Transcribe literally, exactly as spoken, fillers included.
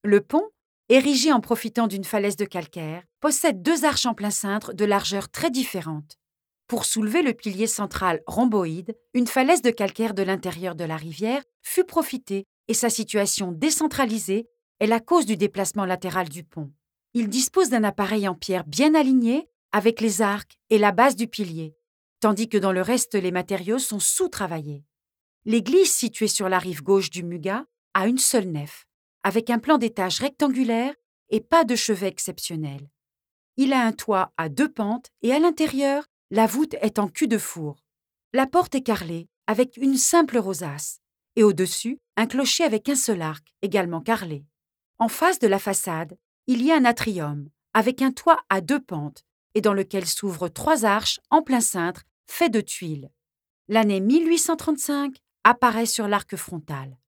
Le pont, érigé en profitant d'une falaise de calcaire, possède deux arches en plein cintre de largeur très différentes. Pour soulever le pilier central rhomboïde, une falaise de calcaire de l'intérieur de la rivière fut profitée et sa situation décentralisée est la cause du déplacement latéral du pont. Il dispose d'un appareil en pierre bien aligné avec les arcs et la base du pilier, tandis que dans le reste les matériaux sont sous-travaillés. L'église située sur la rive gauche du Muga a une seule nef, avec un plan d'étage rectangulaire et pas de chevet exceptionnel. Il a un toit à deux pentes et à l'intérieur, la voûte est en cul-de-four. La porte est carrelée avec une simple rosace et au-dessus, un clocher avec un seul arc, également carrelé. En face de la façade, il y a un atrium avec un toit à deux pentes et dans lequel s'ouvrent trois arches en plein cintre faites de tuiles. L'année mille huit cent trente-cinq apparaît sur l'arc frontal.